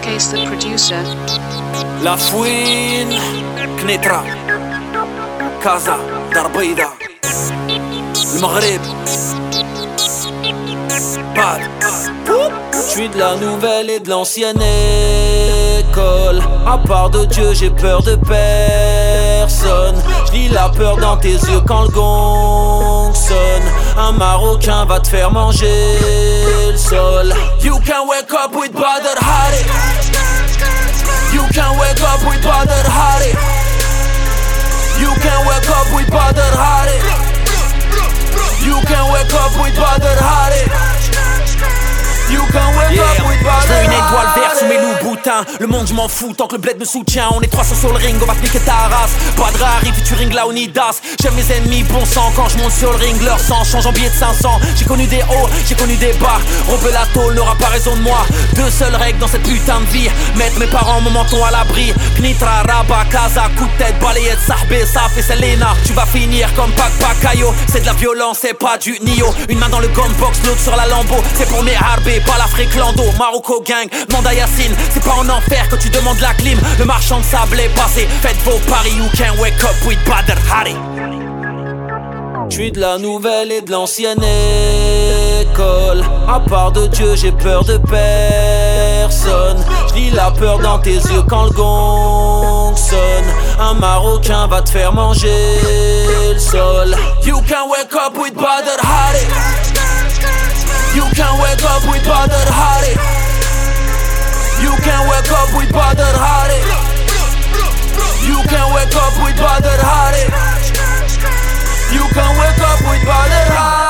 Case the producer. La Fouine, Knetra, Casa, Darbeida, le Maghreb, Bad. J'suis de la nouvelle et de l'ancienne école. À part de Dieu, j'ai peur de personne. J'lis la peur dans tes yeux quand le gong sonne. Un Marocain va te faire manger le sol. You can wake up with Badr Hari. You can wake up with Badr Hari. You can wake up with Badr Hari. You can wake up with Badr Hari. You can wake up with Badr Hari. J'veux une étoile verte sous mes loups boutins. Le monde j'm'en fous tant que le bled me soutient. On est 300 sur le ring, on va fliquer ta race. Badr Hari featuring Laonidas. J'aime mes ennemis, bon sang. Quand j'monte sur le ring, leur sang change en billet de 500. J'ai connu des hauts, j'ai connu des bas. Romper la tôle n'aura pas raison de moi. Deux seules règles dans cette putain de vie: mettre mes parents, mon menton à l'abri. Knitra, Rabat, Casa, coup de tête, balayette, Sahbé, Saf et Selena. Tu vas finir comme Pac Pacayo. C'est de la violence, c'est pas du Nio. Une main dans le gunbox, l'autre sur la Lambo. C'est pour mes harbés, pas l'Afrique Lando. Marocco gang, manda Yassine. C'est pas en enfer que tu demandes la clim. Le marchand de sable est passé. Faites vos paris, you can wake up with Badr Hari. J'suis de la nouvelle et de l'ancienne école. À part de Dieu, j'ai peur de personne. J'lis la peur dans tes yeux quand le gong sonne. Un Marocain va te faire manger le sol. You can wake up with Badr Hari. You can wake up with Badr Hari. You can wake up with Badr Hari. You can wake up with Badr Hari. You can wake up with Badr Hari.